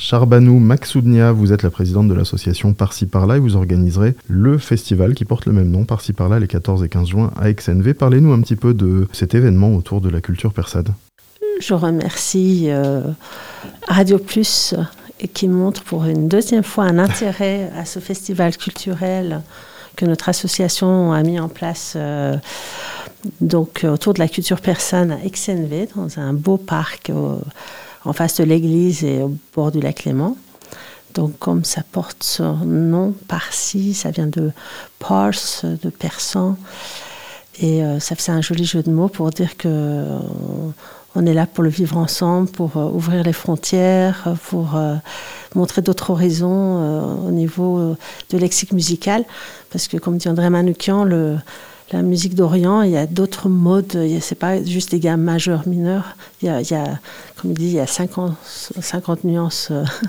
Charbanou Maksoudnia, vous êtes la présidente de l'association Par-ci Par-là et vous organiserez le festival qui porte le même nom, Par-ci Par-là, les 14 et 15 juin à Aix-en-Vé. Parlez-nous un petit peu de cet événement autour de la culture persane. Je remercie Radio Plus qui montre pour une deuxième fois un intérêt à ce festival culturel que notre association a mis en place autour de la culture persane à Aix-en-Vé, dans un beau parc en face de l'église et au bord du lac Léman. Donc comme ça porte son nom, Parsi, ça vient de Parse, de persan. Et ça fait un joli jeu de mots pour dire qu'on est là pour le vivre ensemble, pour ouvrir les frontières, pour montrer d'autres horizons au niveau de lexique musical. Parce que comme dit André Manoukian, la musique d'Orient, il y a d'autres modes, c'est pas juste des gammes majeures, mineures. Il y a, comme il dit, il y a 50 nuances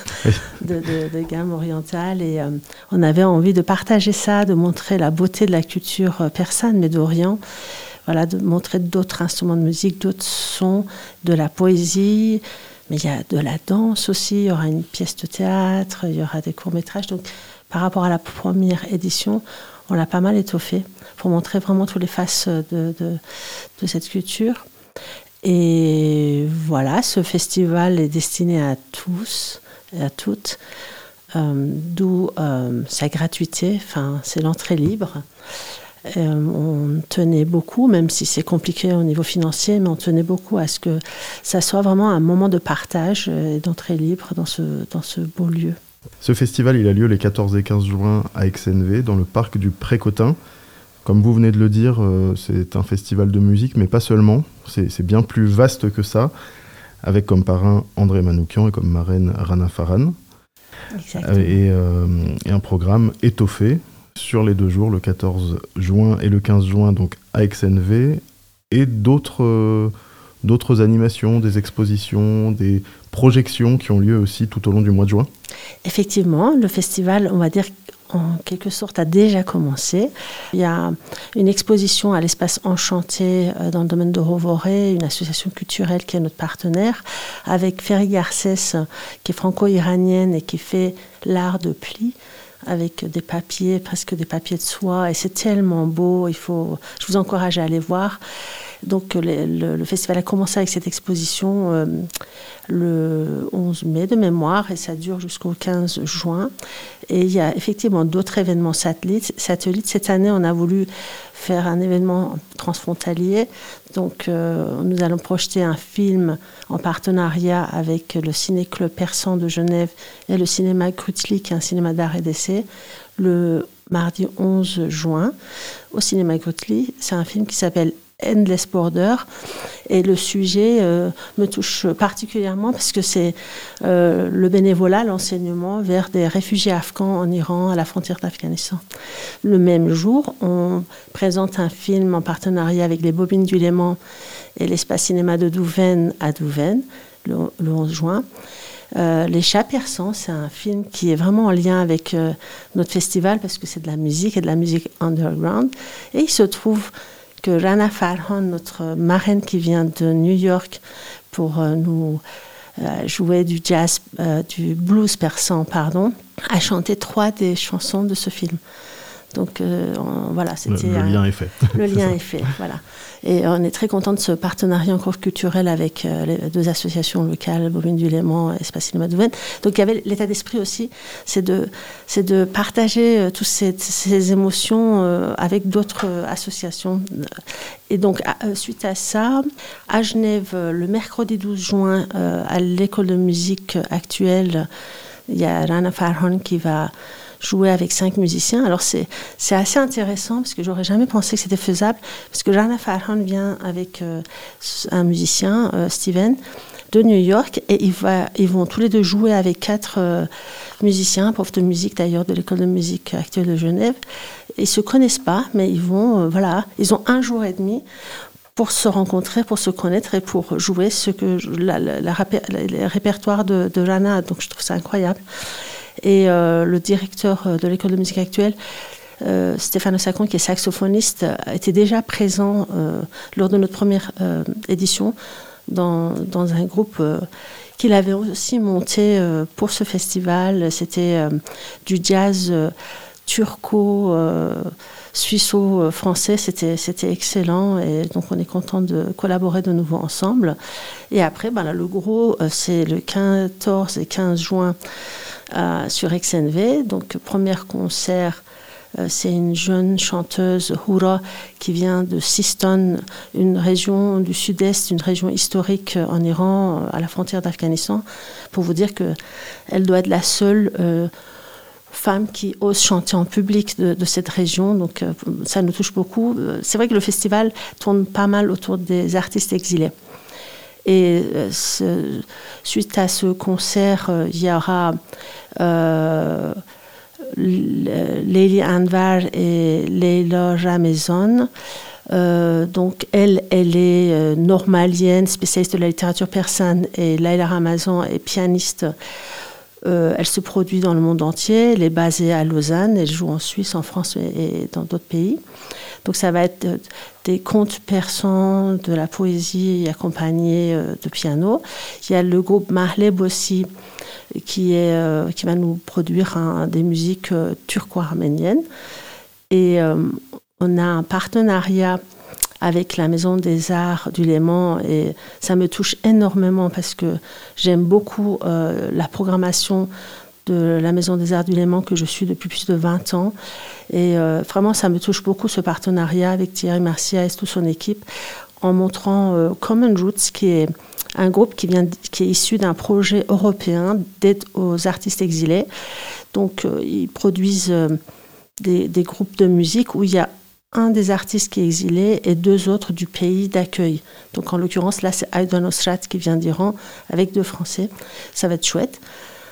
de gammes orientales. Et on avait envie de partager ça, de montrer la beauté de la culture persane, mais d'Orient. Voilà, de montrer d'autres instruments de musique, d'autres sons, de la poésie. Mais il y a de la danse aussi, il y aura une pièce de théâtre, il y aura des courts-métrages. Donc, par rapport à la première édition, on l'a pas mal étoffé pour montrer vraiment toutes les faces de cette culture. Et voilà, ce festival est destiné à tous et à toutes, d'où sa gratuité, c'est l'entrée libre. On tenait beaucoup, même si c'est compliqué au niveau financier, mais on tenait beaucoup à ce que ça soit vraiment un moment de partage et d'entrée libre dans ce beau lieu. Ce festival, il a lieu les 14 et 15 juin à Aix-en-Vé, dans le parc du Pré-Cotin. Comme vous venez de le dire, c'est un festival de musique, mais pas seulement. C'est bien plus vaste que ça, avec comme parrain André Manoukian et comme marraine Rana Farhan. Et un programme étoffé sur les 2 jours, le 14 juin et le 15 juin, donc à Aix-en-Vé, et d'autres animations, des expositions, des projections qui ont lieu aussi tout au long du mois de juin. Effectivement, le festival, on va dire, en quelque sorte, a déjà commencé. Il y a une exposition à l'espace Enchanté dans le domaine de Rovoré, une association culturelle qui est notre partenaire, avec Ferry Garcès, qui est franco-iranienne et qui fait l'art de pli, avec des papiers, presque des papiers de soie, et c'est tellement beau, je vous encourage à aller voir. Donc le festival a commencé avec cette exposition le 11 mai de mémoire, et ça dure jusqu'au 15 juin. Et il y a effectivement d'autres événements satellites. Cette année, on a voulu faire un événement transfrontalier. Donc nous allons projeter un film en partenariat avec le Ciné-Club Persan de Genève et le cinéma Grützli, qui est un cinéma d'art et d'essai, le mardi 11 juin au cinéma Grützli. C'est un film qui s'appelle Endless Border, et le sujet me touche particulièrement parce que c'est le bénévolat, l'enseignement vers des réfugiés afghans en Iran, à la frontière d'Afghanistan. Le même jour, on présente un film en partenariat avec les Bobines du Léman et l'espace cinéma de Douvaine à Douvaine, le 11 juin. Les Chats persans, c'est un film qui est vraiment en lien avec notre festival parce que c'est de la musique et de la musique underground. Et il se trouve que Rana Farhan, notre marraine qui vient de New York pour nous jouer du jazz, du blues persan, a chanté 3 des chansons de ce film. Donc voilà, c'était le lien est fait. Le lien est fait, voilà. Et on est très content de ce partenariat encore culturel avec les 2 associations locales, Bobine du Léman et Espace Cinéma Douvaine. Donc il y avait l'état d'esprit aussi, c'est de partager toutes ces émotions avec d'autres associations. Et donc suite à ça, à Genève, le mercredi 12 juin, à l'école de musique actuelle, il y a Rana Farhan qui va jouer avec 5 musiciens. Alors c'est assez intéressant parce que j'aurais jamais pensé que c'était faisable, parce que Rana Farhan vient avec un musicien, Steven, de New York, et ils vont tous les 2 jouer avec 4 musiciens, profs de musique d'ailleurs de l'école de musique actuelle de Genève. Ils se connaissent pas, mais ils ont 1 jour et demi pour se rencontrer, pour se connaître et pour jouer les répertoires de Rana. Donc je trouve ça incroyable. Et le directeur de l'école de musique actuelle, Stéphane Ossacon, qui est saxophoniste, était déjà présent lors de notre première édition, dans un groupe qu'il avait aussi monté pour ce festival. C'était du jazz turco, suisseau-français. C'était excellent et donc on est content de collaborer de nouveau ensemble. Et après, le gros, c'est le 14 et 15 juin sur XNV. Donc, premier concert. C'est une jeune chanteuse, Hura, qui vient de Sistan, une région du sud-est, une région historique en Iran, à la frontière d'Afghanistan. Pour vous dire qu'elle doit être la seule femme qui ose chanter en public de cette région. Donc ça nous touche beaucoup. C'est vrai que le festival tourne pas mal autour des artistes exilés. Et suite à ce concert, il y aura... Leili Anvar et Leila Ramazan. Donc elle est normalienne, spécialiste de la littérature persane, et Leila Ramazan est pianiste. Elle se produit dans le monde entier. Elle est basée à Lausanne. Elle joue en Suisse, en France et dans d'autres pays. Donc ça va être des contes persans, de la poésie accompagnée de piano. Il y a le groupe Mahleb aussi, qui va nous produire des musiques turco-arméniennes. Et on a un partenariat avec la Maison des Arts du Léman et ça me touche énormément parce que j'aime beaucoup la programmation de la Maison des Arts du Léman que je suis depuis plus de 20 ans. Et vraiment, ça me touche beaucoup ce partenariat avec Thierry Marcia et toute son équipe en montrant Common Roots, qui est un groupe qui est issu d'un projet européen d'aide aux artistes exilés. Donc, ils produisent des groupes de musique où il y a un des artistes qui est exilé et deux autres du pays d'accueil. Donc, en l'occurrence, là, c'est Aïdan Osrat qui vient d'Iran avec 2 Français. Ça va être chouette.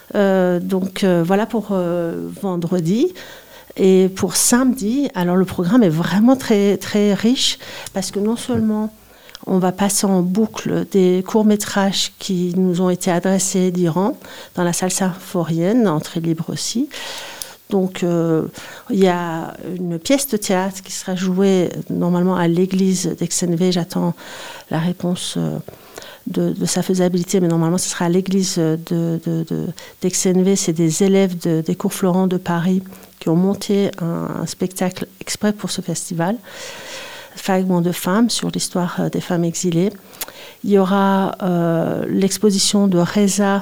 Voilà pour vendredi. Et pour samedi, alors le programme est vraiment très, très riche parce que non seulement on va passer en boucle des courts-métrages qui nous ont été adressés d'Iran dans la salle symphorienne, entrée libre aussi. Donc, il y a une pièce de théâtre qui sera jouée normalement à l'église d'Aix-en-Vie. J'attends la réponse de sa faisabilité, mais normalement, ce sera à l'église d'Aix-en-Vie. C'est des élèves des cours Florent de Paris qui ont monté un spectacle exprès pour ce festival. Fragments de femmes sur l'histoire des femmes exilées. Il y aura l'exposition de Reza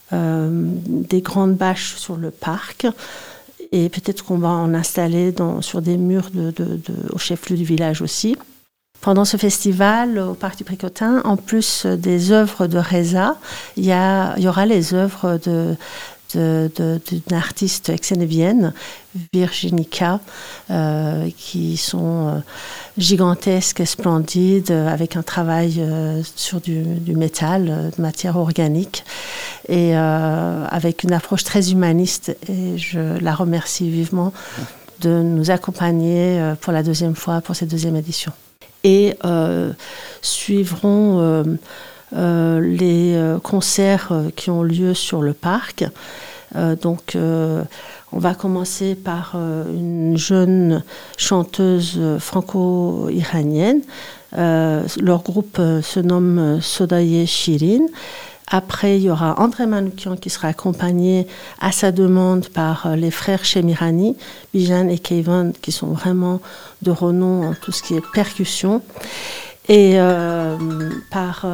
des grandes bâches sur le parc. Et peut-être qu'on va en installer sur des murs au chef-lieu du village aussi. Pendant ce festival, au Parc du Précotin, en plus des œuvres de Reza, il y aura les œuvres d'une artiste aix-en-vienne, Virginica, qui sont gigantesques et splendides, avec un travail sur du métal, de matière organique, et avec une approche très humaniste. Et je la remercie vivement de nous accompagner pour la 2e fois, pour cette 2e édition. Et suivront les concerts qui ont lieu sur le parc. On va commencer par une jeune chanteuse franco-iranienne. Leur groupe se nomme Sodaye Shirin. Après, il y aura André Manoukian qui sera accompagné à sa demande par les frères Shemirani, Bijan et Keivan, qui sont vraiment de renom en tout ce qui est percussion. Et par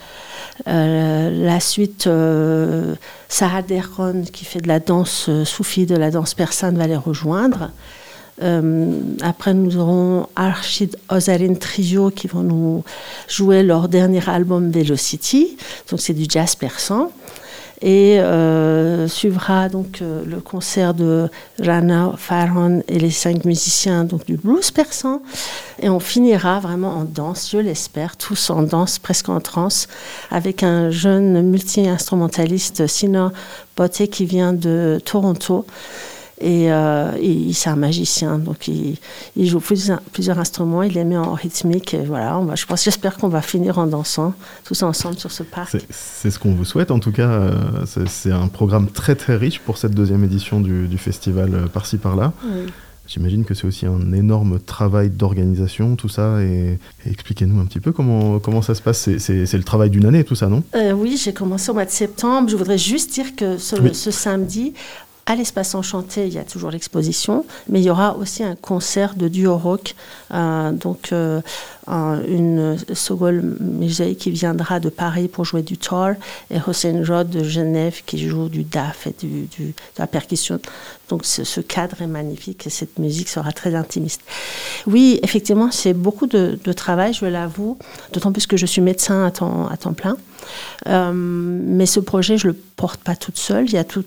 la suite, Sarah Derron, qui fait de la danse soufie, de la danse persane, va les rejoindre. Après, nous aurons Arshid Ozarin Trio qui vont nous jouer leur dernier album Velocity. Donc, c'est du jazz persan. Et suivra donc le concert de Rana Farhan et les 5 musiciens donc, du blues persan. Et on finira vraiment en danse, je l'espère, tous en danse, presque en transe, avec un jeune multi-instrumentaliste, Sina Botte, qui vient de Toronto. Et c'est un magicien, donc il joue plusieurs instruments, il les met en rythmique, et voilà, j'espère qu'on va finir en dansant tous ensemble sur ce parc. C'est ce qu'on vous souhaite, en tout cas, c'est un programme très très riche pour cette 2e édition du festival Par-ci Par-là. Oui. J'imagine que c'est aussi un énorme travail d'organisation, tout ça. Et expliquez-nous un petit peu comment ça se passe. C'est le travail d'une année, tout ça, non ? Oui, j'ai commencé au mois de septembre. Je voudrais juste dire que ce samedi, à l'Espace Enchanté, il y a toujours l'exposition, mais il y aura aussi un concert de duo rock. Une Sogol Mejei qui viendra de Paris pour jouer du tar et Hossein Rod de Genève qui joue du daf et de la percussion. Donc ce cadre est magnifique et cette musique sera très intimiste. Oui, effectivement, c'est beaucoup de travail, je l'avoue, d'autant plus que je suis médecin à temps plein. Mais ce projet, je ne le porte pas toute seule. Il y a tout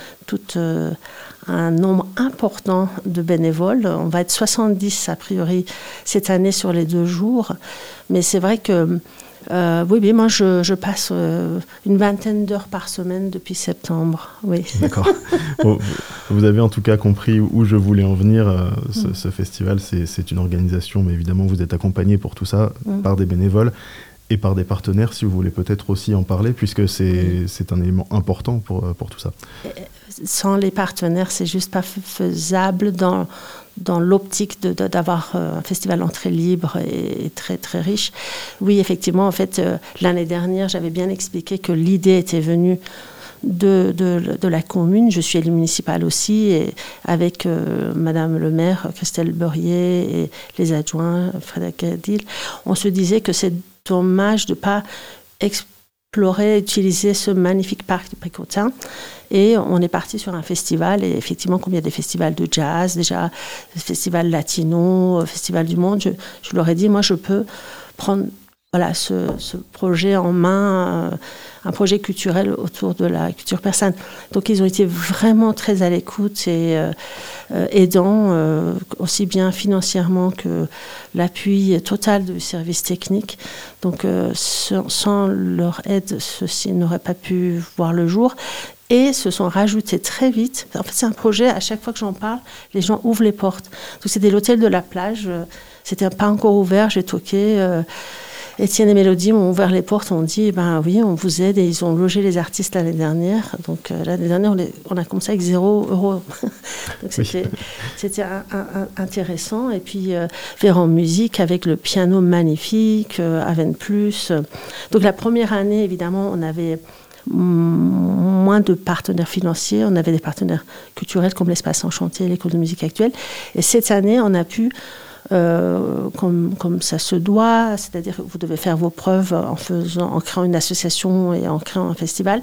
un nombre important de bénévoles. On va être 70 a priori cette année sur les 2 jours. Mais c'est vrai que oui, moi je passe une vingtaine d'heures par semaine depuis septembre. Oui. D'accord. Bon, vous avez en tout cas compris où je voulais en venir. Ce festival, c'est une organisation, mais évidemment vous êtes accompagné pour tout ça par des bénévoles et par des partenaires, si vous voulez peut-être aussi en parler, puisque c'est un élément important pour tout ça. Sans les partenaires, c'est juste pas faisable dans l'optique d'avoir un festival entrée libre et très très riche. Oui, effectivement, en fait, l'année dernière, j'avais bien expliqué que l'idée était venue de la commune. Je suis élue municipale aussi, et avec Madame le maire, Christelle Beurier, et les adjoints, Frédéric Gadil, on se disait que c'est dommage de ne pas explorer, utiliser ce magnifique parc du Précotin. Et on est parti sur un festival, et effectivement, comme il y a des festivals de jazz, déjà, festival latino, festival du monde, je leur ai dit, moi, je peux prendre ce projet en main, un projet culturel autour de la culture persane. Donc, ils ont été vraiment très à l'écoute et aidants, aussi bien financièrement que l'appui total du service technique. Donc, sans leur aide, ceci n'aurait pas pu voir le jour. Et se sont rajoutés très vite. En fait, c'est un projet, à chaque fois que j'en parle, les gens ouvrent les portes. Donc, c'était l'hôtel de la plage. C'était pas encore ouvert. J'ai toqué. Étienne et Mélodie m'ont ouvert les portes. On dit, oui, on vous aide. Et ils ont logé les artistes l'année dernière. Donc, l'année dernière, on a commencé avec 0 €. Donc, c'était intéressant. Et puis, Véran Musique avec le piano magnifique, Aven Plus. Donc, la première année, évidemment, on avait moins de partenaires financiers. On avait des partenaires culturels comme l'Espace Enchanté, l'École de musique actuelle. Et cette année, on a pu, comme ça se doit, c'est-à-dire que vous devez faire vos preuves en créant une association et en créant un festival.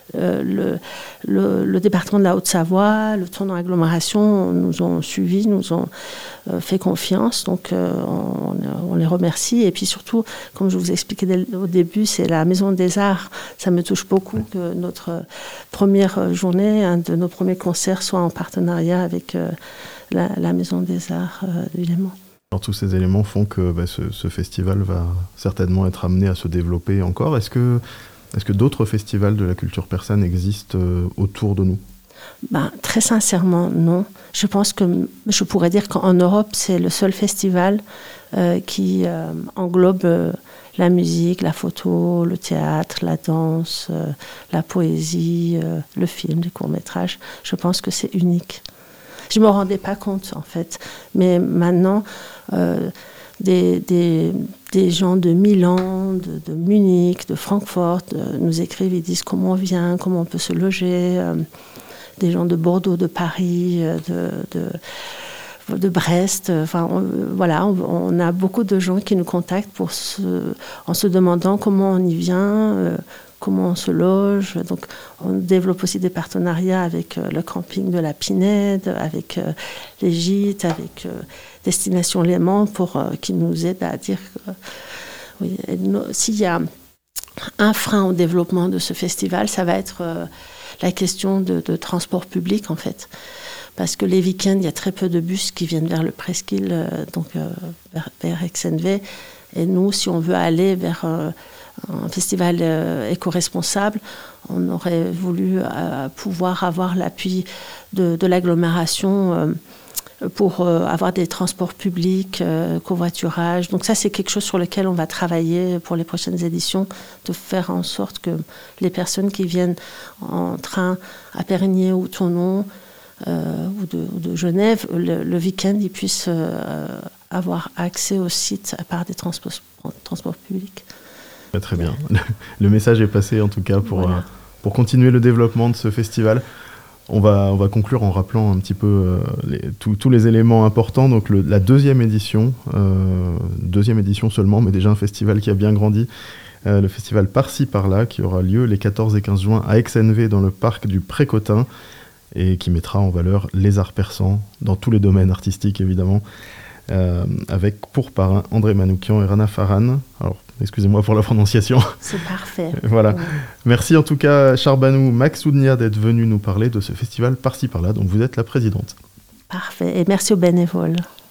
Le département de la Haute-Savoie, le tournant agglomération nous ont suivis, nous ont fait confiance, donc on les remercie. Et puis surtout, comme je vous expliquais au début, c'est la Maison des Arts. Ça me touche beaucoup que notre première journée, un de nos premiers concerts soit en partenariat avec la Maison des Arts du Léman. Alors, tous ces éléments font que ce festival va certainement être amené à se développer encore. Est-ce que d'autres festivals de la culture persane existent autour de nous ? Très sincèrement, non. Je pense que je pourrais dire qu'en Europe, c'est le seul festival qui englobe la musique, la photo, le théâtre, la danse, la poésie, le film, les courts-métrages. Je pense que c'est unique. Je ne me rendais pas compte, en fait. Mais maintenant, des gens de Milan, de Munich, de Francfort nous écrivent, ils disent comment on vient, comment on peut se loger. Des gens de Bordeaux, de Paris, de Brest. Enfin, on a beaucoup de gens qui nous contactent en se demandant comment on y vient, comment on se loge. Donc, on développe aussi des partenariats avec le camping de la Pinède, avec les gîtes, avec Destination Léman, qui nous aident à dire s'il y a un frein au développement de ce festival, ça va être la question de transport public, en fait. Parce que les week-ends, il y a très peu de bus qui viennent vers le Presqu'île, vers Exenve. Et nous, si on veut aller vers un festival éco-responsable, on aurait voulu pouvoir avoir l'appui de l'agglomération pour avoir des transports publics, covoiturage. Donc ça, c'est quelque chose sur lequel on va travailler pour les prochaines éditions, de faire en sorte que les personnes qui viennent en train à Périgny ou Thonon ou de Genève, le week-end, ils puissent avoir accès au site par des transports publics. Très bien. Le message est passé en tout cas pour continuer le développement de ce festival. On va conclure en rappelant un petit peu tous les éléments importants. Donc la deuxième édition seulement, mais déjà un festival qui a bien grandi. Le festival Par-ci Par-là qui aura lieu les 14 et 15 juin à Aix-en-V dans le parc du Pré-Cotin et qui mettra en valeur les arts persans dans tous les domaines artistiques évidemment, avec pour parrain André Manoukian et Rana Farhan. Alors excusez-moi pour la prononciation. C'est parfait. Voilà. Ouais. Merci en tout cas Charbanou Maksounia d'être venu nous parler de ce festival Par-ci Par-là dont vous êtes la présidente. Parfait et merci aux bénévoles.